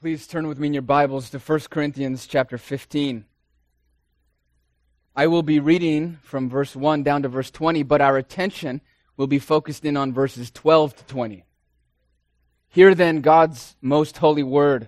Please turn with me in your Bibles to 1 Corinthians chapter 15. I will be reading from verse 1 down to verse 20, but our attention will be focused in on verses 12 to 20. Hear then God's most holy word.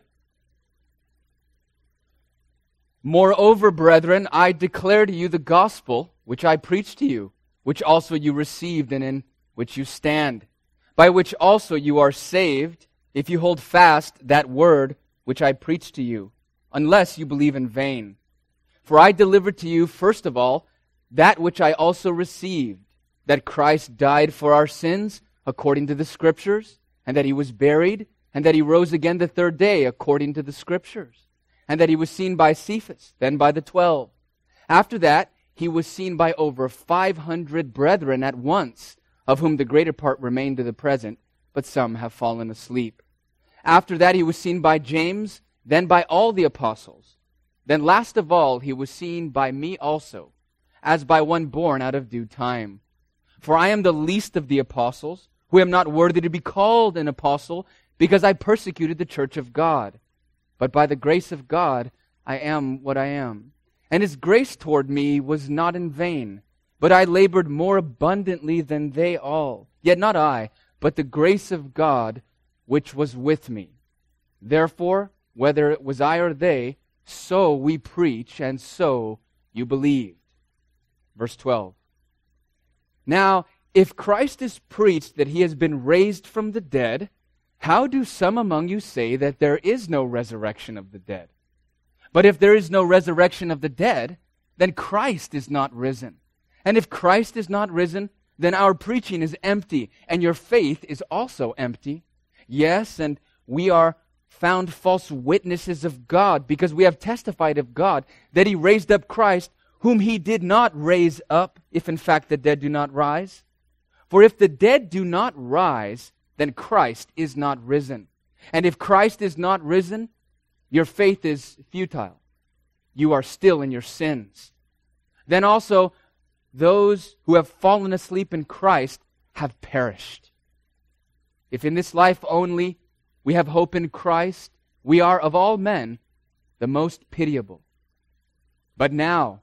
Moreover, brethren, I declare to you the gospel which I preached to you, which also you received and in which you stand, by which also you are saved, if you hold fast that word which I preached to you, unless you believe in vain. For I delivered to you, first of all, that which I also received, that Christ died for our sins, according to the Scriptures, and that he was buried, and that he rose again the third day, according to the Scriptures, and that he was seen by Cephas, then by the 12. After that, he was seen by over 500 brethren at once, of whom the greater part remain to the present, but some have fallen asleep. After that, he was seen by James, then by all the apostles. Then last of all, he was seen by me also, as by one born out of due time. For I am the least of the apostles, who am not worthy to be called an apostle, because I persecuted the church of God. But by the grace of God, I am what I am. And his grace toward me was not in vain, but I labored more abundantly than they all. Yet not I, but the grace of God which was with me. Therefore, whether it was I or they, so we preach, and so you believed. Verse 12. Now, if Christ is preached that he has been raised from the dead, how do some among you say that there is no resurrection of the dead? But if there is no resurrection of the dead, then Christ is not risen. And if Christ is not risen, then our preaching is empty, and your faith is also empty. Yes, and we are found false witnesses of God, because we have testified of God that he raised up Christ, whom he did not raise up, if in fact the dead do not rise. For if the dead do not rise, then Christ is not risen. And if Christ is not risen, your faith is futile. You are still in your sins. Then also, those who have fallen asleep in Christ have perished. If in this life only we have hope in Christ, we are of all men the most pitiable. But now,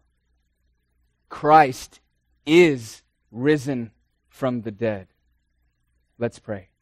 Christ is risen from the dead. Let's pray.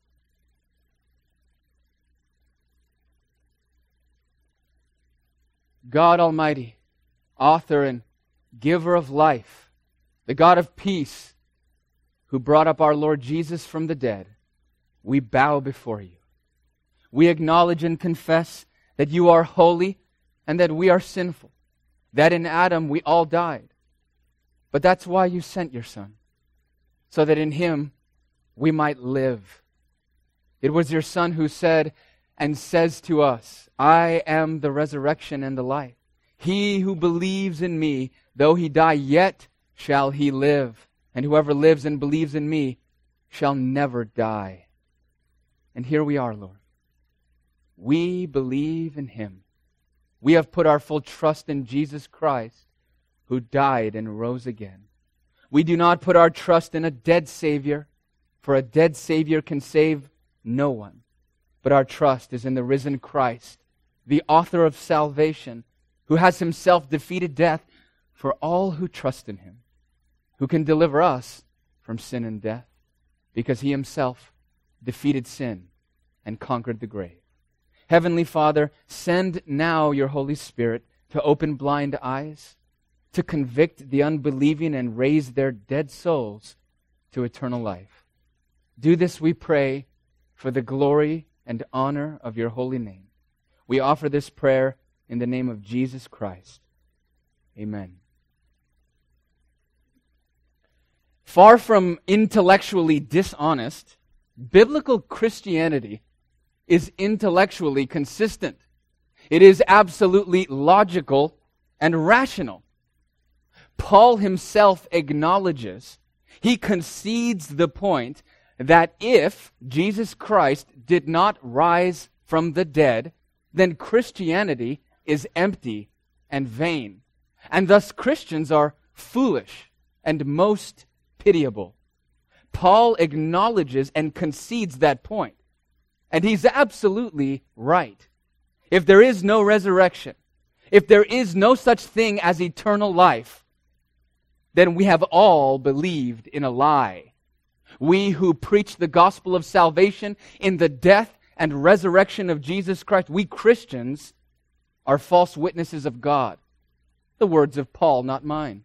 God Almighty, author and giver of life, the God of peace, who brought up our Lord Jesus from the dead, we bow before you. We acknowledge and confess that you are holy and that we are sinful, that in Adam we all died. But that's why you sent your Son, so that in him we might live. It was your Son who said and says to us, I am the resurrection and the life. He who believes in me, though he die, yet shall he live. And whoever lives and believes in me shall never die. And here we are, Lord. We believe in him. We have put our full trust in Jesus Christ, who died and rose again. We do not put our trust in a dead Savior, for a dead Savior can save no one. But our trust is in the risen Christ, the author of salvation, who has himself defeated death for all who trust in him, who can deliver us from sin and death, because he himself defeated sin and conquered the grave. Heavenly Father, send now your Holy Spirit to open blind eyes, to convict the unbelieving and raise their dead souls to eternal life. Do this, we pray, for the glory and honor of your holy name. We offer this prayer in the name of Jesus Christ. Amen. Far from intellectually dishonest, biblical Christianity is intellectually consistent. It is absolutely logical and rational. Paul himself acknowledges, he concedes the point that if Jesus Christ did not rise from the dead, then Christianity is empty and vain. And thus Christians are foolish and most pitiable. Paul acknowledges and concedes that point. And he's absolutely right. if there is no resurrection, if there is no such thing as eternal life, then we have all believed in a lie. We who preach the gospel of salvation in the death and resurrection of Jesus Christ, we Christians are false witnesses of God. The words of Paul, not mine.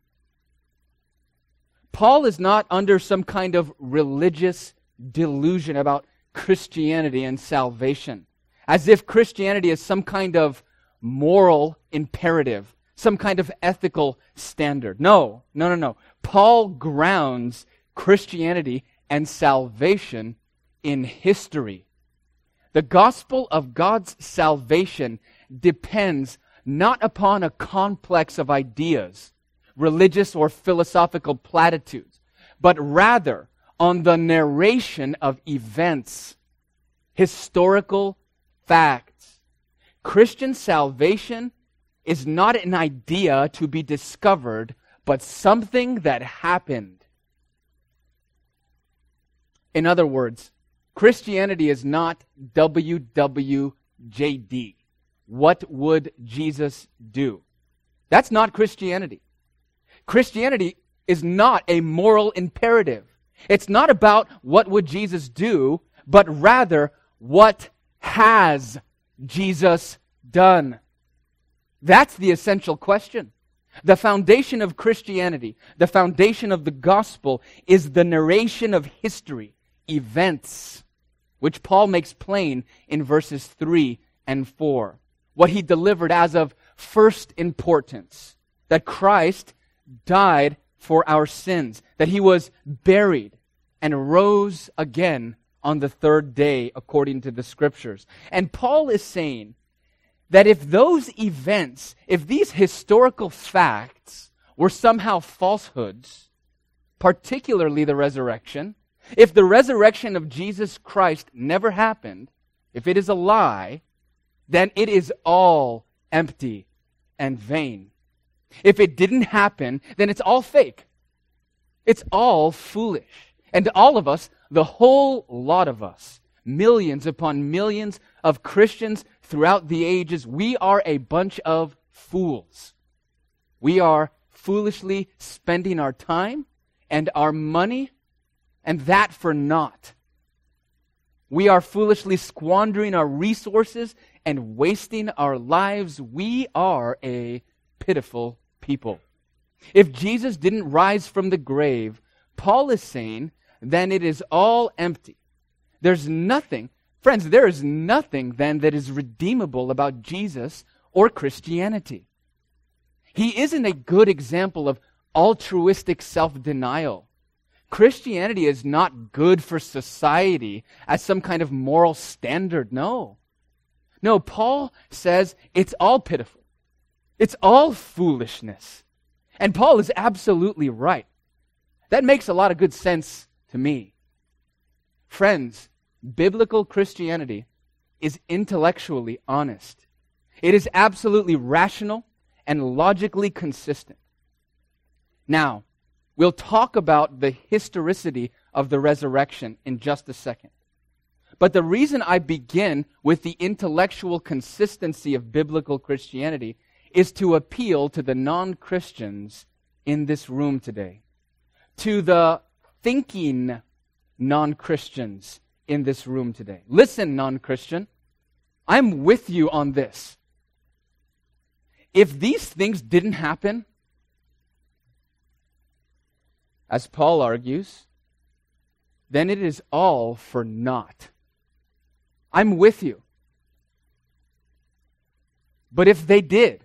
Paul is not under some kind of religious delusion about Christianity and salvation, as if Christianity is some kind of moral imperative, some kind of ethical standard. No. Paul grounds Christianity and salvation in history. The gospel of God's salvation depends not upon a complex of ideas, religious or philosophical platitudes, but rather on the narration of events, historical facts. Christian salvation is not an idea to be discovered, but something that happened. In other words, Christianity is not WWJD. What would Jesus do? That's not Christianity. Christianity is not a moral imperative. It's not about what would Jesus do, but rather what has Jesus done? That's the essential question. The foundation of Christianity, the foundation of the gospel, is the narration of history, events, which Paul makes plain in verses 3 and 4. What he delivered as of first importance, that Christ died for our sins, that he was buried and rose again on the third day according to the Scriptures. And Paul is saying that if those events, if these historical facts were somehow falsehoods, particularly the resurrection, if the resurrection of Jesus Christ never happened, if it is a lie, then it is all empty and vain. If it didn't happen, then it's all fake. It's all foolish. And all of us, the whole lot of us, millions upon millions of Christians throughout the ages, we are a bunch of fools. We are foolishly spending our time and our money, and that for naught. We are foolishly squandering our resources and wasting our lives. We are a pitiful people. If Jesus didn't rise from the grave, Paul is saying, then it is all empty. There's nothing, friends, there is nothing then that is redeemable about Jesus or Christianity. He isn't a good example of altruistic self-denial. Christianity is not good for society as some kind of moral standard. No, Paul says it's all pitiful. It's all foolishness. And Paul is absolutely right. That makes a lot of good sense to me. Friends, biblical Christianity is intellectually honest. It is absolutely rational and logically consistent. Now, we'll talk about the historicity of the resurrection in just a second. But the reason I begin with the intellectual consistency of biblical Christianity is to appeal to the non-Christians in this room today, to the thinking non-Christians in this room today. Listen, non-Christian, I'm with you on this. If these things didn't happen, as Paul argues, then it is all for naught. I'm with you. But if they did,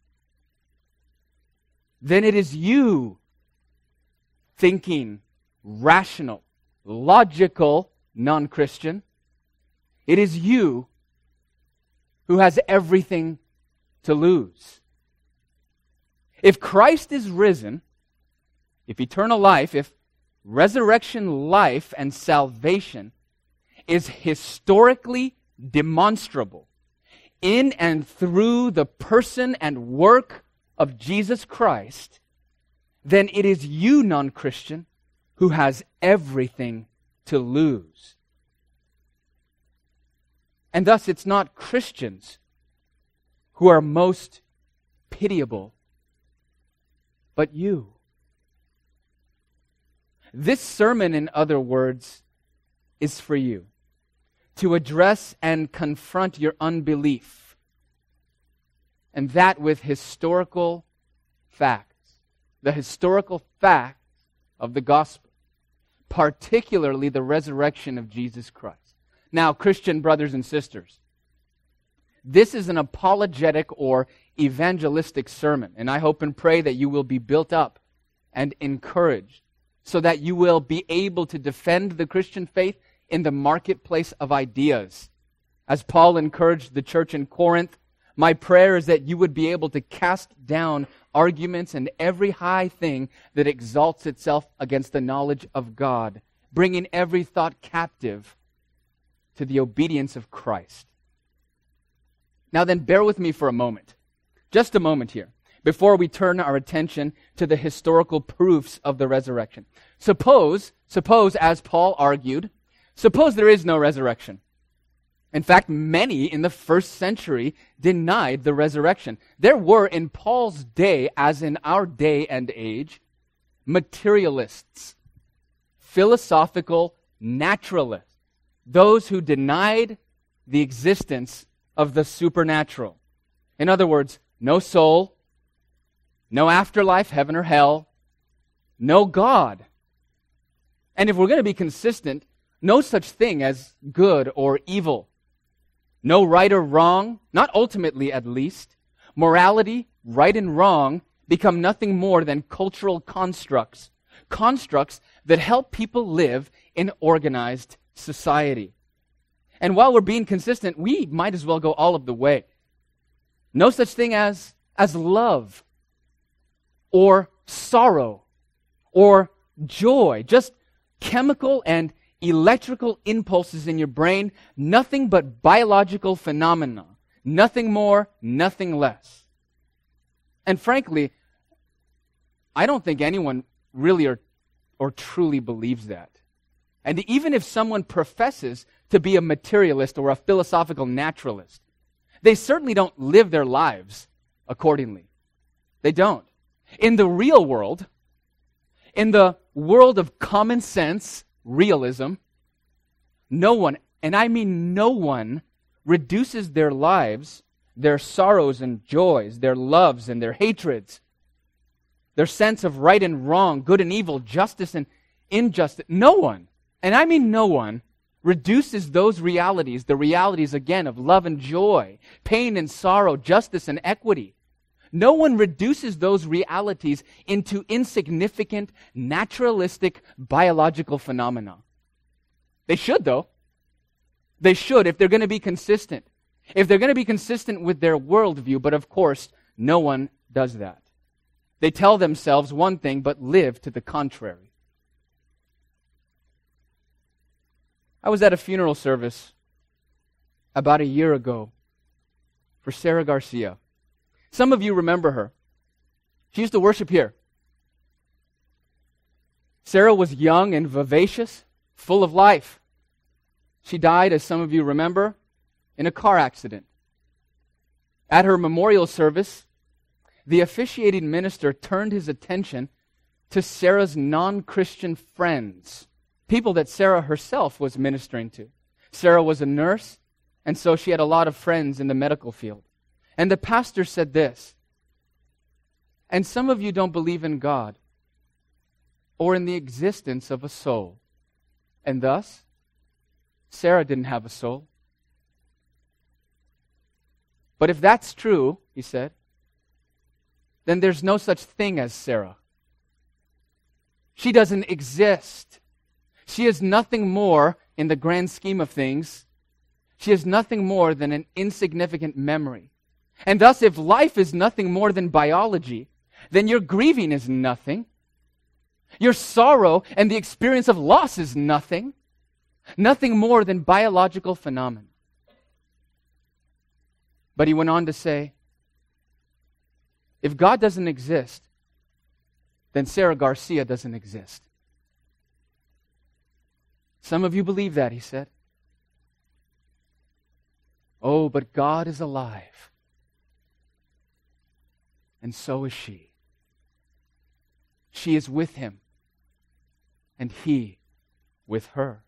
then it is you thinking, rational, logical, non-Christian. It is you who has everything to lose. If Christ is risen, if eternal life, if resurrection life and salvation is historically demonstrable in and through the person and work of Jesus Christ, then it is you, non-Christian, who has everything to lose. And thus it's not Christians who are most pitiable, but you. This sermon, in other words, is for you, to address and confront your unbelief, and that with historical facts, the historical facts of the gospel, particularly the resurrection of Jesus Christ. Now, Christian brothers and sisters, this is an apologetic or evangelistic sermon, and I hope and pray that you will be built up and encouraged so that you will be able to defend the Christian faith in the marketplace of ideas. As Paul encouraged the church in Corinth, my prayer is that you would be able to cast down arguments and every high thing that exalts itself against the knowledge of God, bringing every thought captive to the obedience of Christ. Now then, bear with me for a moment, just a moment here, before we turn our attention to the historical proofs of the resurrection. Suppose, as Paul argued, suppose there is no resurrection. In fact, many in the first century denied the resurrection. There were in Paul's day, as in our day and age, materialists, philosophical naturalists, those who denied the existence of the supernatural. In other words, no soul, no afterlife, heaven or hell, no God. And if we're going to be consistent, no such thing as good or evil. No right or wrong, not ultimately at least. Morality, right and wrong, become nothing more than cultural constructs. Constructs that help people live in organized society. And while we're being consistent, we might as well go all of the way. No such thing as love, or sorrow, or joy. Just chemical and electrical impulses in your brain, nothing but biological phenomena. Nothing more, nothing less. And frankly, I don't think anyone really or truly believes that. And even if someone professes to be a materialist or a philosophical naturalist, they certainly don't live their lives accordingly. They don't. In the real world, in the world of common sense, realism, no one, and I mean no one, reduces their lives, their sorrows and joys, their loves and their hatreds, their sense of right and wrong, good and evil, justice and injustice. No one, and I mean no one, reduces those realities, the realities again of love and joy, pain and sorrow, justice and equity. No one reduces those realities into insignificant, naturalistic, biological phenomena. They should, though. They should if they're going to be consistent. If they're going to be consistent with their worldview, but of course, no one does that. They tell themselves one thing, but live to the contrary. I was at a funeral service about a year ago for Sarah Garcia. Some of you remember her. She used to worship here. Sarah was young and vivacious, full of life. She died, as some of you remember, in a car accident. At her memorial service, the officiating minister turned his attention to Sarah's non-Christian friends, people that Sarah herself was ministering to. Sarah was a nurse, and so she had a lot of friends in the medical field. And the pastor said this, and some of you don't believe in God or in the existence of a soul. And thus, Sarah didn't have a soul. But if that's true, he said, then there's no such thing as Sarah. She doesn't exist. She is nothing more in the grand scheme of things. She is nothing more than an insignificant memory. And thus, if life is nothing more than biology, then your grieving is nothing. Your sorrow and the experience of loss is nothing. Nothing more than biological phenomena. But he went on to say, if God doesn't exist, then Sarah Garcia doesn't exist. Some of you believe that, he said. Oh, but God is alive. and so is she. She is with him, and he with her.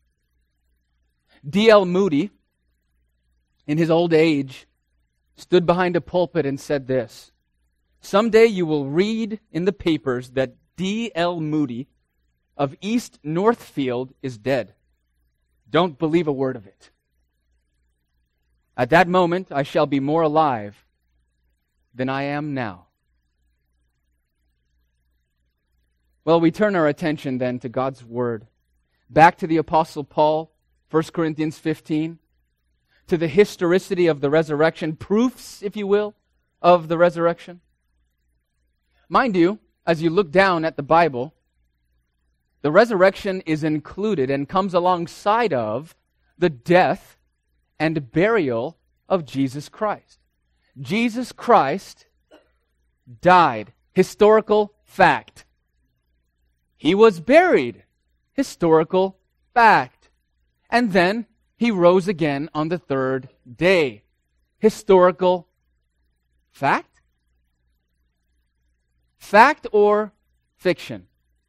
D.L. Moody, in his old age, stood behind a pulpit and said this: "Someday you will read in the papers that D.L. Moody of East Northfield is dead. Don't believe a word of it. At that moment, I shall be more alive than I am now." Well, we turn our attention then to God's Word. Back to the Apostle Paul, 1 Corinthians 15, to the historicity of the resurrection, proofs, if you will, of the resurrection. Mind you, as you look down at the Bible, the resurrection is included and comes alongside of the death and burial of Jesus Christ. Jesus Christ died. Historical fact. He was buried. Historical fact. And then he rose again on the third day. Historical fact? Fact or fiction?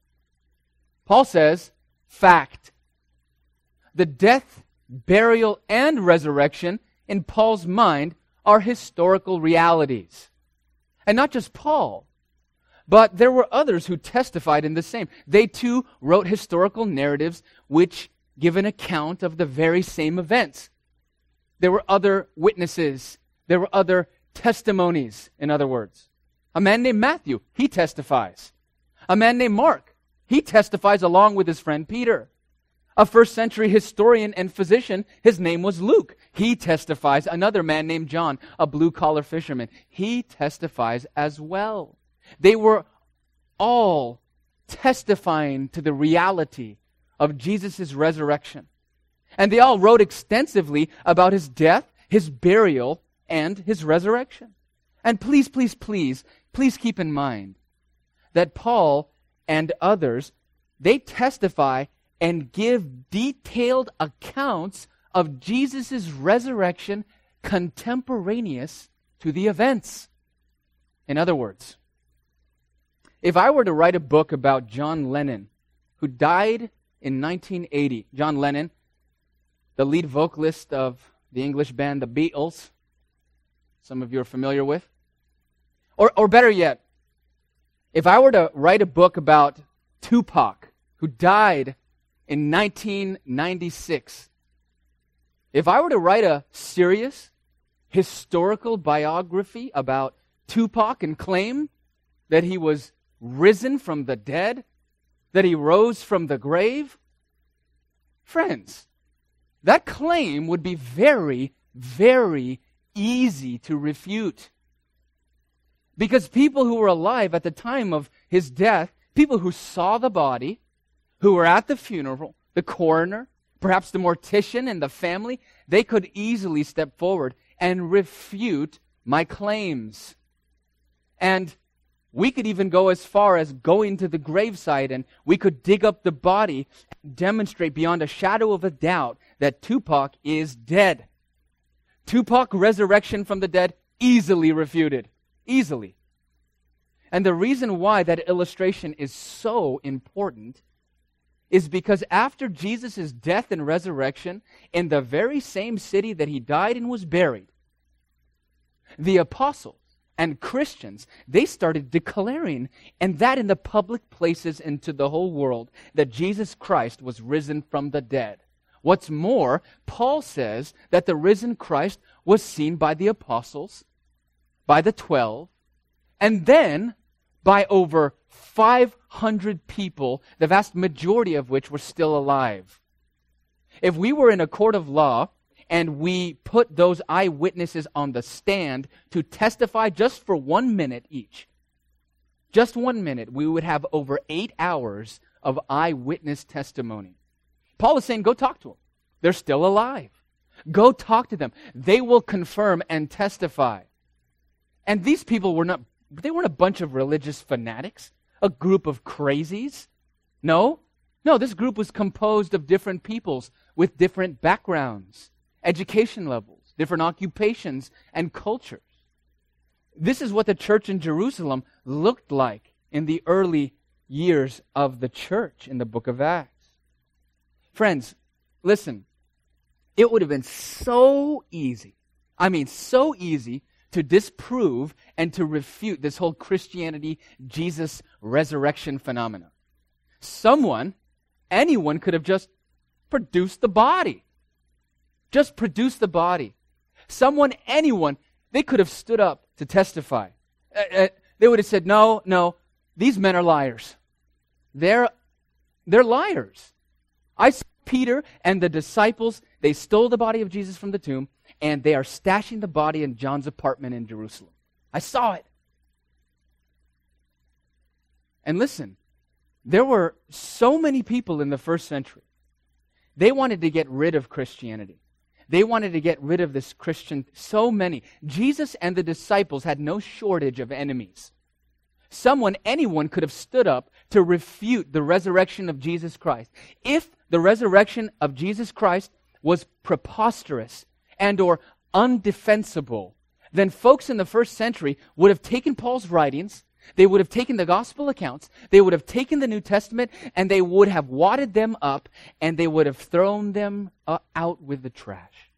Paul says, fact. The death, burial, and resurrection in Paul's mind are historical realities. And not just Paul, but there were others who testified in the same. They too wrote historical narratives which give an account of the very same events. There were other witnesses. There were other testimonies, in other words. A man named Matthew, he testifies. A man named Mark, he testifies along with his friend Peter. A first century historian and physician, his name was Luke. He testifies. Another man named John, a blue-collar fisherman, he testifies as well. They were all testifying to the reality of Jesus' resurrection. And they all wrote extensively about his death, his burial, and his resurrection. And please keep in mind that Paul and others, they testify and give detailed accounts of Jesus' resurrection contemporaneous to the events. In other words, if I were to write a book about John Lennon, who died in 1980, John Lennon, the lead vocalist of the English band The Beatles, some of you are familiar with, or better yet, if I were to write a book about Tupac, who died in 1996, if I were to write a serious historical biography about Tupac and claim that he was risen from the dead, that he rose from the grave, friends, that claim would be very, very easy to refute. Because people who were alive at the time of his death, people who saw the body, who were at the funeral, the coroner, perhaps the mortician and the family, they could easily step forward and refute my claims. And we could even go as far as going to the gravesite, and we could dig up the body and demonstrate beyond a shadow of a doubt that Tupac is dead. Tupac resurrection from the dead, easily refuted. Easily. And the reason why that illustration is so important is because after Jesus' death and resurrection, in the very same city that he died and was buried, the apostles and Christians, they started declaring, and that in the public places and to the whole world, that Jesus Christ was risen from the dead. What's more, Paul says that the risen Christ was seen by the apostles, by the 12, and then by over 500 people, the vast majority of which were still alive. If we were in a court of law and we put those eyewitnesses on the stand to testify just for 1 minute each, just 1 minute, we would have over 8 hours of eyewitness testimony. Paul is saying, go talk to them. They're still alive. Go talk to them. They will confirm and testify. And these people weren't a bunch of religious fanatics, a group of crazies. No, this group was composed of different peoples with different backgrounds, education levels, different occupations and cultures. This is what the church in Jerusalem looked like in the early years of the church in the book of Acts. Friends, listen, it would have been so easy, so easy to disprove and to refute this whole Christianity, Jesus resurrection phenomena. Anyone could have just produced the body. Just produced the body. Anyone, they could have stood up to testify. They would have said, no, these men are liars. They're liars. I saw Peter and the disciples, they stole the body of Jesus from the tomb, and they are stashing the body in John's apartment in Jerusalem. I saw it. And listen, there were so many people in the first century. They wanted to get rid of Christianity. They wanted to get rid of this Christian, so many. Jesus and the disciples had no shortage of enemies. Anyone could have stood up to refute the resurrection of Jesus Christ. If the resurrection of Jesus Christ was preposterous and or undefensible, then folks in the first century would have taken Paul's writings, they would have taken the gospel accounts, they would have taken the New Testament, and they would have wadded them up, and they would have thrown them out with the trash.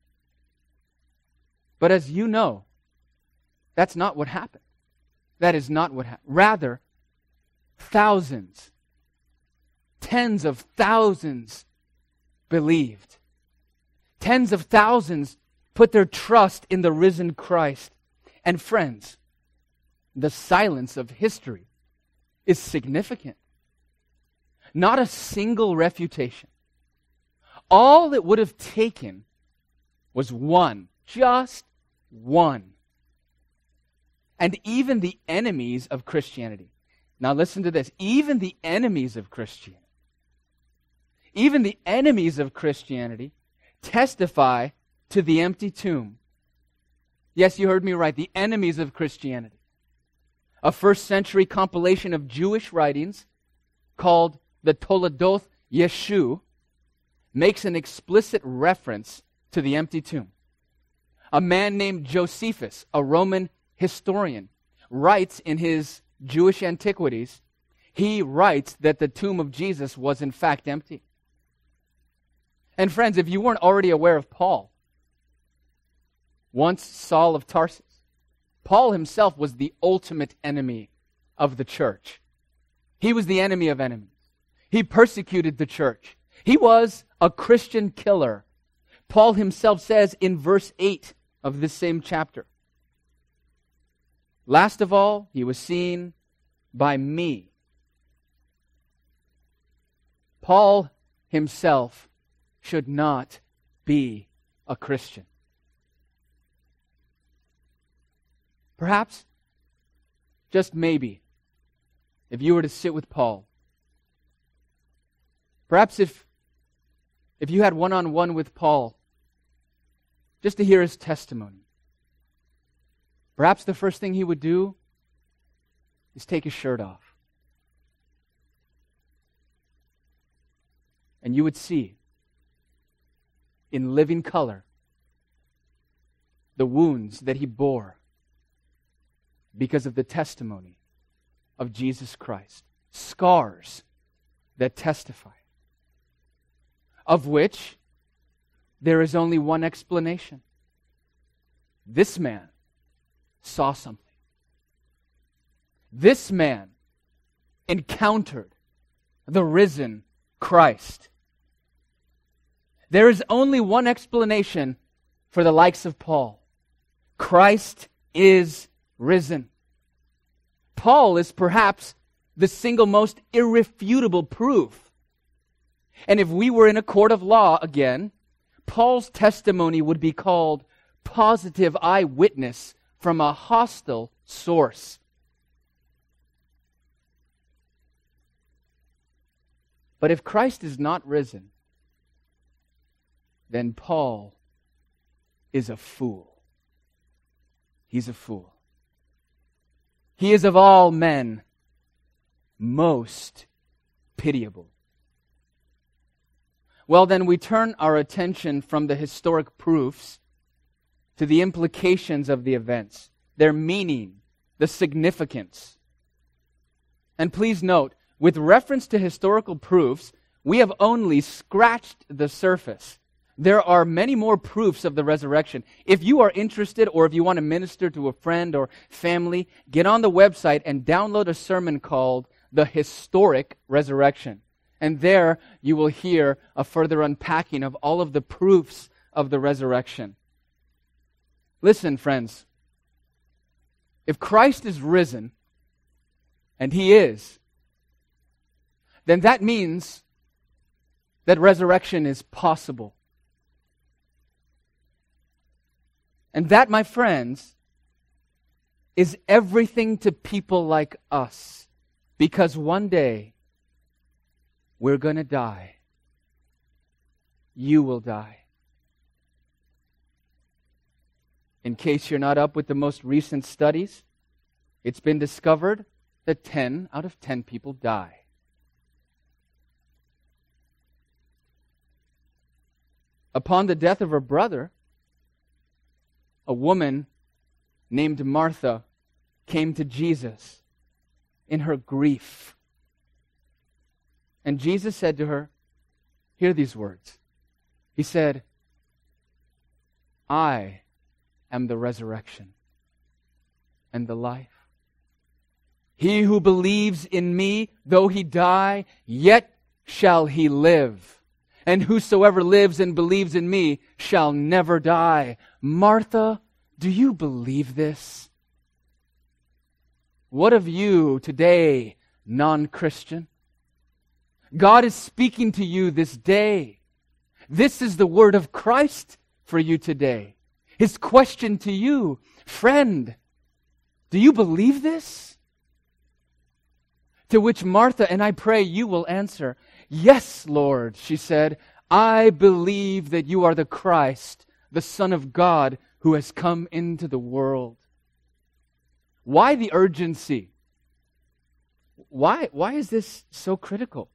But as you know, that's not what happened. That is not what happened. Rather, thousands, tens of thousands believed. Tens of thousands put their trust in the risen Christ. And friends, the silence of history is significant. Not a single refutation. All it would have taken was one, just one. And even the enemies of Christianity. Now listen to this. Even the enemies of Christianity. Even the enemies of Christianity testify to the empty tomb. Yes, you heard me right. The enemies of Christianity. A first century compilation of Jewish writings called the Toledoth Yeshu makes an explicit reference to the empty tomb. A man named Josephus, a Roman historian, writes in his Jewish Antiquities, he writes that the tomb of Jesus was in fact empty. And friends, if you weren't already aware of Paul, once Saul of Tarsus, Paul himself was the ultimate enemy of the church. He was the enemy of enemies. He persecuted the church. He was a Christian killer. Paul himself says in verse 8 of this same chapter, last of all, he was seen by me. Paul himself should not be a Christian. Perhaps, just maybe, if you were to sit with Paul, perhaps if you had one-on-one with Paul, just to hear his testimony, perhaps the first thing he would do is take his shirt off. And you would see, in living color, the wounds that he bore because of the testimony of Jesus Christ. Scars that testify. Of which there is only one explanation. This man saw something. This man encountered the risen Christ. There is only one explanation for the likes of Paul. Christ is risen. Paul is perhaps the single most irrefutable proof. And if we were in a court of law again, Paul's testimony would be called positive eyewitness from a hostile source. But if Christ is not risen, then Paul is a fool. He's a fool. He is of all men most pitiable. Well, then we turn our attention from the historic proofs to the implications of the events. their meaning, the significance. And please note, with reference to historical proofs, we have only scratched the surface. There are many more proofs of the resurrection. If you are interested or if you want to minister to a friend or family, get on the website and download a sermon called The Historic Resurrection. And there you will hear a further unpacking of all of the proofs of the resurrection. Listen, friends. If Christ is risen, and He is, then that means that resurrection is possible. And that, my friends, is everything to people like us. Because one day, we're going to die. You will die. In case you're not up with the most recent studies, it's been discovered that 10 out of 10 people die. Upon the death of her brother, a woman named Martha came to Jesus in her grief. And Jesus said to her, hear these words. He said, I am the resurrection and the life. He who believes in me, though he die, yet shall he live. And whosoever lives and believes in me shall never die. Martha, do you believe this? What of you today, non-Christian? God is speaking to you this day. This is the word of Christ for you today. His question to you, friend, do you believe this? To which Martha, and I pray you will answer, yes, Lord, she said, I believe that you are the Christ, the Son of God, who has come into the world. Why the urgency? Why is this so critical?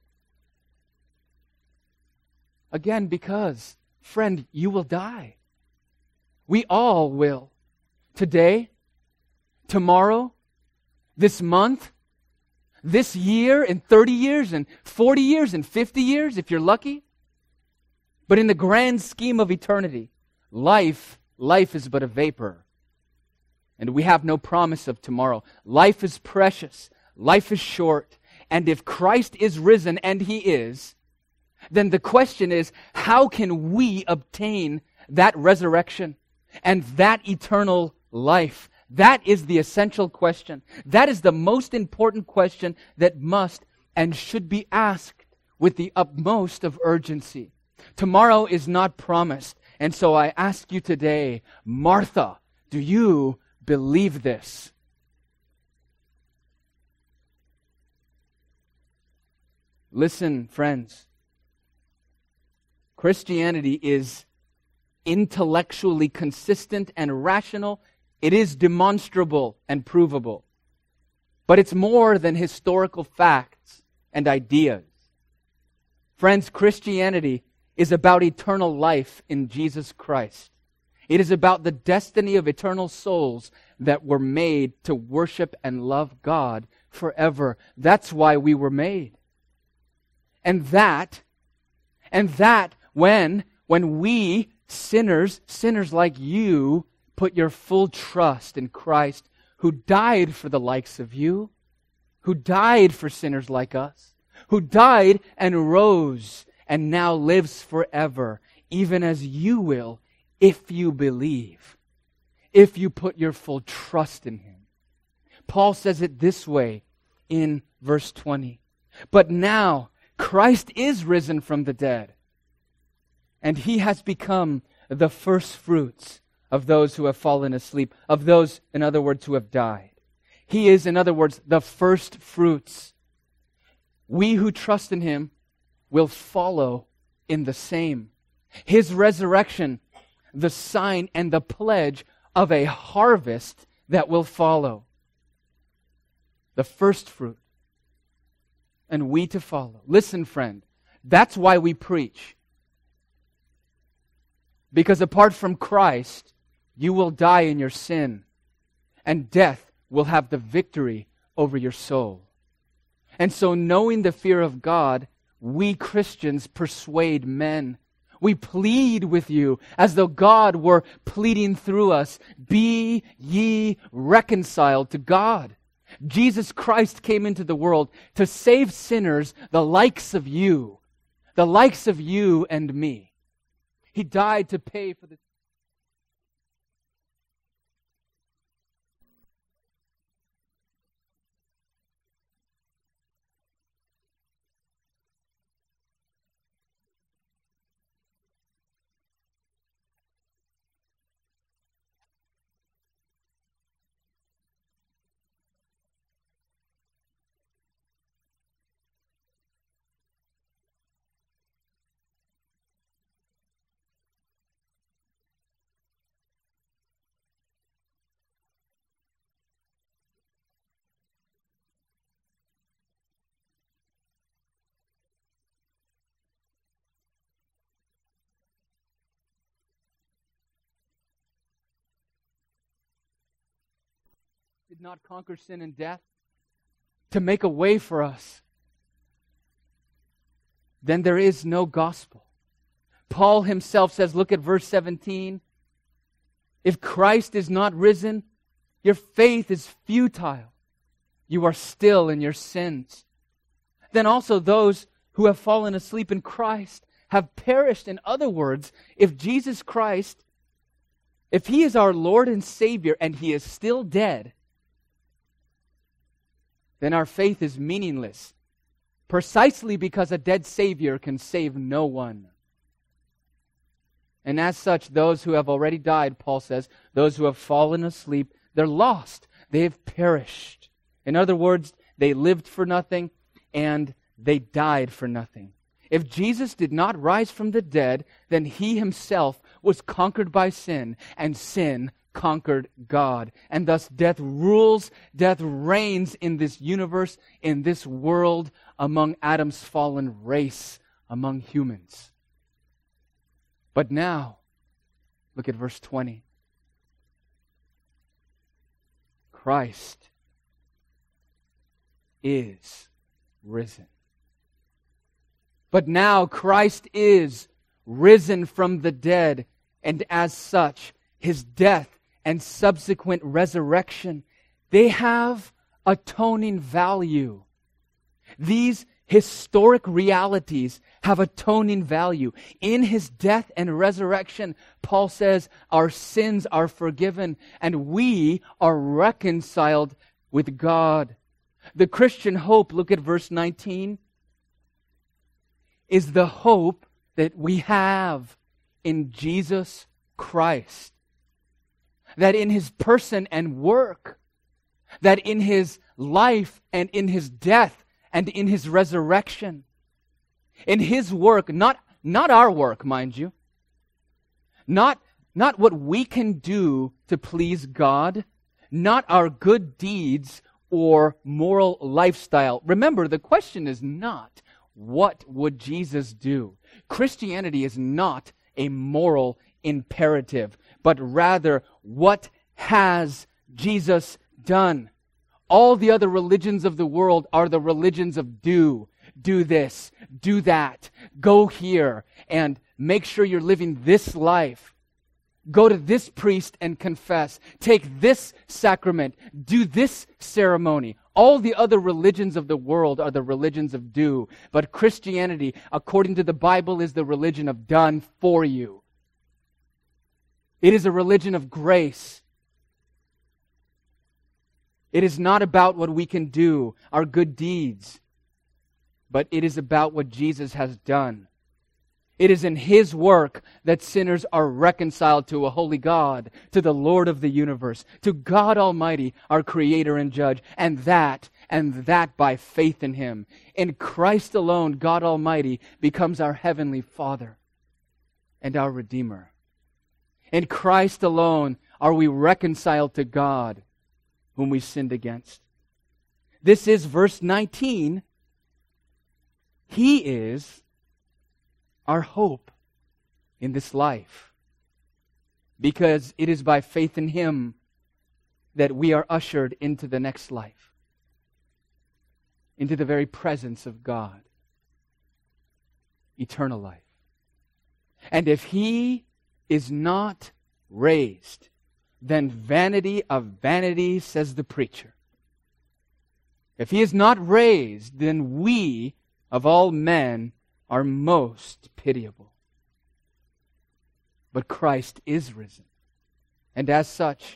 Again, because, friend, you will die. We all will. Today, tomorrow, this month, this year, in 30 years, and 40 years, and 50 years, if you're lucky. But in the grand scheme of eternity, life is but a vapor. And we have no promise of tomorrow. Life is precious. Life is short. And if Christ is risen, and He is, then the question is, how can we obtain that resurrection and that eternal life? That is the essential question. That is the most important question that must and should be asked with the utmost of urgency. Tomorrow is not promised. And so I ask you today, Martha, do you believe this? Listen, friends. Christianity is intellectually consistent and rational. It is demonstrable and provable. But it's more than historical facts and ideas. Friends, Christianity is about eternal life in Jesus Christ. It is about the destiny of eternal souls that were made to worship and love God forever. That's why we were made. And that when we sinners like you, put your full trust in Christ, who died for the likes of you, who died for sinners like us, who died and rose and now lives forever, even as you will, if you believe, if you put your full trust in Him. Paul says it this way in verse 20. But now Christ is risen from the dead, and He has become the first fruits of those who have fallen asleep, of those, in other words, who have died. He is, in other words, the first fruits. We who trust in Him will follow in the same. His resurrection, the sign and the pledge of a harvest that will follow. The first fruit. And we to follow. Listen, friend, that's why we preach. Because apart from Christ, you will die in your sin. and death will have the victory over your soul. And so, knowing the fear of God, we Christians persuade men. We plead with you as though God were pleading through us. Be ye reconciled to God. Jesus Christ came into the world to save sinners, the likes of you and me. He died to pay for the did not conquer sin and death to make a way for us, then there is no gospel. Paul himself says, look at verse 17. If Christ is not risen, your faith is futile. You are still in your sins. Then also those who have fallen asleep in Christ have perished. In other words, if Jesus Christ, if He is our Lord and Savior and He is still dead, then our faith is meaningless, precisely because a dead Savior can save no one. And as such, those who have already died, Paul says, those who have fallen asleep, they're lost. They have perished. In other words, they lived for nothing and they died for nothing. If Jesus did not rise from the dead, then He Himself was conquered by sin, and sin conquered God. And thus death rules, death reigns in this universe, in this world, among Adam's fallen race, among humans. But now, look at verse 20. Christ is risen. But now Christ is risen from the dead, and as such, His death and subsequent resurrection, they have atoning value. These historic realities have atoning value. In His death and resurrection, Paul says, our sins are forgiven and we are reconciled with God. The Christian hope, look at verse 19, is the hope that we have in Jesus Christ. That in His person and work, that in His life and in His death and in His resurrection, in His work, not our work, mind you, not what we can do to please God, not our good deeds or moral lifestyle. Remember, the question is not, what would Jesus do? Christianity is not a moral imperative, but rather, what has Jesus done? All the other religions of the world are the religions of do this, do that, go here, and make sure you're living this life. Go to this priest and confess. Take this sacrament. Do this ceremony. All the other religions of the world are the religions of do. But Christianity, according to the Bible, is the religion of done for you. It is a religion of grace. It is not about what we can do, our good deeds, but it is about what Jesus has done. It is in His work that sinners are reconciled to a holy God, to the Lord of the universe, to God Almighty, our Creator and Judge, and that by faith in Him. In Christ alone, God Almighty becomes our Heavenly Father and our Redeemer. In Christ alone are we reconciled to God, whom we sinned against. This is verse 19. He is our hope in this life, because it is by faith in Him that we are ushered into the next life, into the very presence of God, eternal life. And if He is not raised, then vanity of vanities, says the preacher. If He is not raised, then we, of all men, are most pitiable. But Christ is risen. And as such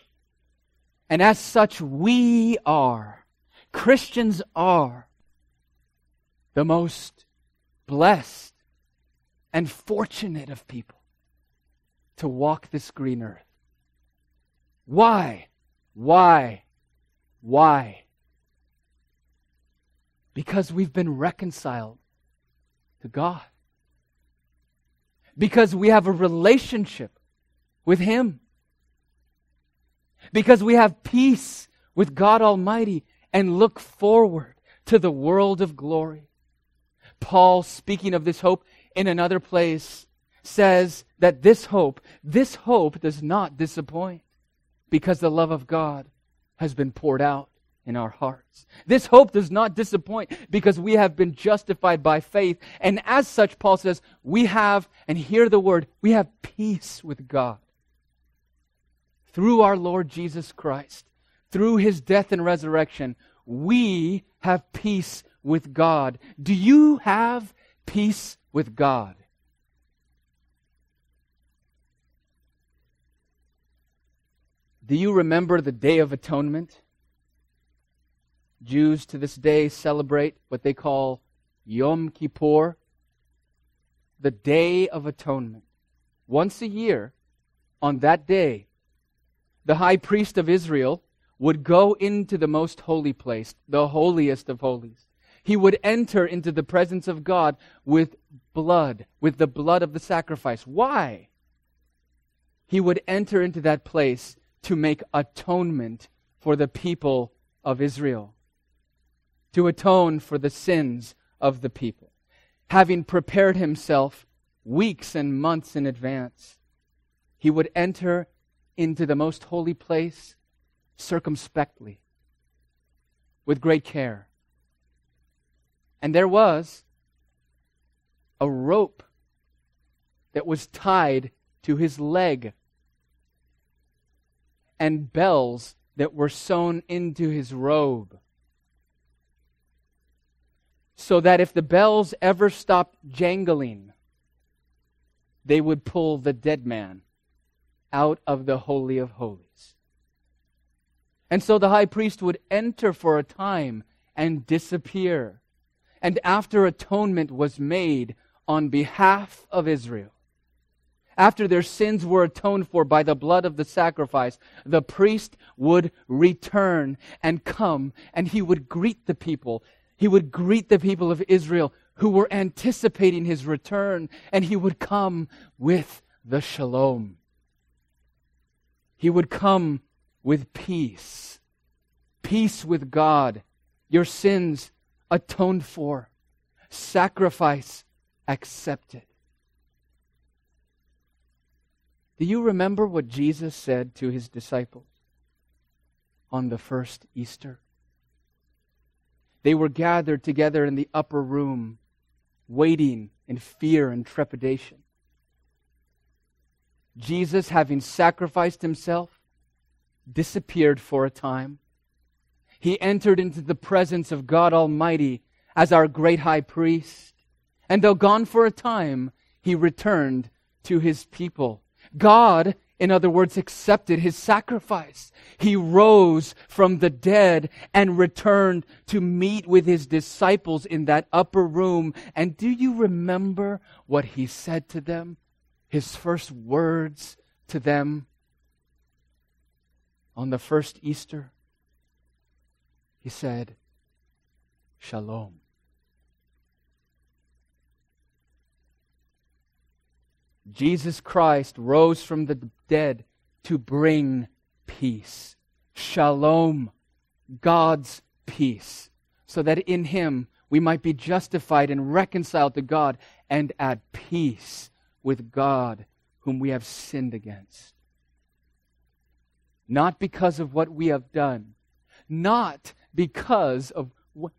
we are, Christians are, the most blessed and fortunate of people to walk this green earth. Why? Why? Why? Because we've been reconciled to God. Because we have a relationship with Him. Because we have peace with God Almighty and look forward to the world of glory. Paul, speaking of this hope in another place, says that this hope does not disappoint because the love of God has been poured out in our hearts. This hope does not disappoint because we have been justified by faith. And as such, Paul says, we have, and hear the word, we have peace with God. Through our Lord Jesus Christ, through His death and resurrection, we have peace with God. Do you have peace with God? Do you remember the Day of Atonement? Jews to this day celebrate what they call Yom Kippur, the Day of Atonement. Once a year, on that day, the high priest of Israel would go into the most holy place, the holiest of holies. He would enter into the presence of God with blood, with the blood of the sacrifice. Why? He would enter into that place to make atonement for the people of Israel, to atone for the sins of the people, having prepared himself weeks and months in advance. He would enter into the most holy place circumspectly, with great care. And there was a rope that was tied to his leg, and bells that were sewn into his robe, so that if the bells ever stopped jangling, they would pull the dead man out of the Holy of Holies. And so the high priest would enter for a time and disappear. And after atonement was made on behalf of Israel, after their sins were atoned for by the blood of the sacrifice, the priest would return and come, and he would greet the people. He would greet the people of Israel who were anticipating his return, and he would come with the shalom. He would come with peace. Peace with God. Your sins atoned for. Sacrifice accepted. Do you remember what Jesus said to His disciples on the first Easter? They were gathered together in the upper room, waiting in fear and trepidation. Jesus, having sacrificed Himself, disappeared for a time. He entered into the presence of God Almighty as our great high priest. And though gone for a time, He returned to His people. God, in other words, accepted His sacrifice. He rose from the dead and returned to meet with His disciples in that upper room. And do you remember what He said to them? His first words to them on the first Easter? He said, Shalom. Jesus Christ rose from the dead to bring peace. Shalom, God's peace, so that in Him we might be justified and reconciled to God and at peace with God whom we have sinned against. Not because of what we have done. Not because of what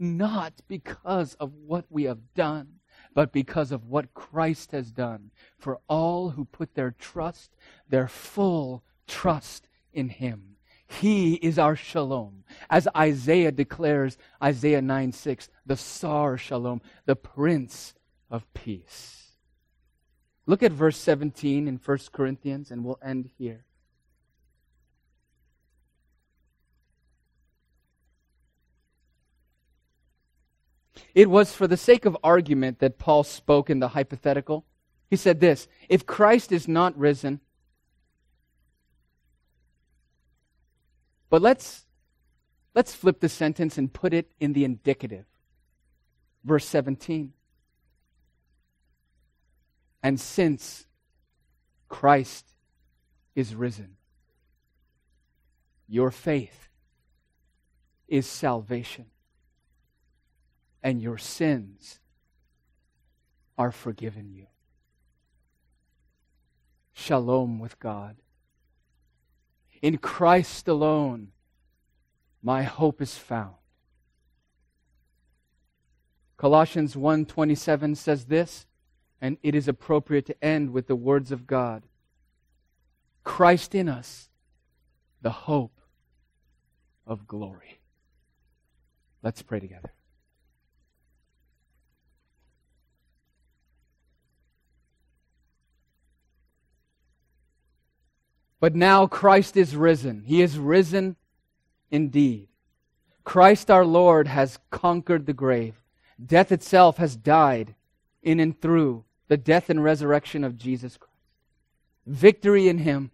we have done, but because of what Christ has done for all who put their trust, their full trust in Him. He is our shalom. As Isaiah declares, Isaiah 9:6, the Sar Shalom, the Prince of Peace. Look at verse 17 in 1 Corinthians, and we'll end here. It was for the sake of argument that Paul spoke in the hypothetical. He said this, if Christ is not risen, but let's flip the sentence and put it in the indicative. Verse 17. And since Christ is risen, your faith is salvation, and your sins are forgiven you. Shalom with God. In Christ alone, my hope is found. Colossians 1:27 says this, and it is appropriate to end with the words of God. Christ in us, the hope of glory. Let's pray together. But now Christ is risen. He is risen indeed. Christ our Lord has conquered the grave. Death itself has died in and through the death and resurrection of Jesus Christ. Victory in Him.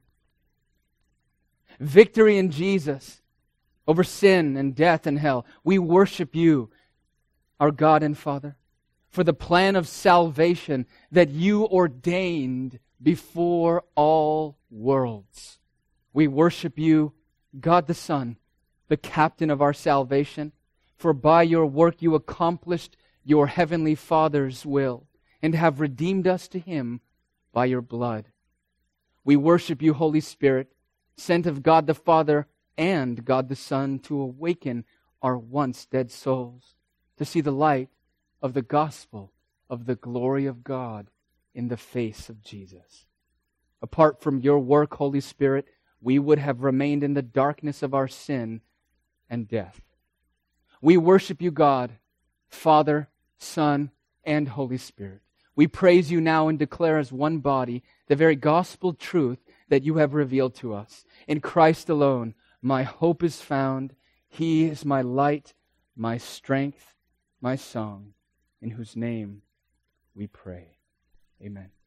Victory in Jesus over sin and death and hell. We worship You, our God and Father, for the plan of salvation that You ordained before all worlds. We worship You, God the Son, the captain of our salvation, for by Your work You accomplished Your heavenly Father's will and have redeemed us to Him by Your blood. We worship You, Holy Spirit, sent of God the Father and God the Son to awaken our once dead souls, to see the light of the gospel of the glory of God in the face of Jesus. Apart from Your work, Holy Spirit, we would have remained in the darkness of our sin and death. We worship You, God, Father, Son, and Holy Spirit. We praise You now and declare as one body the very gospel truth that You have revealed to us. In Christ alone, my hope is found. He is my light, my strength, my song, in whose name we pray. Amen.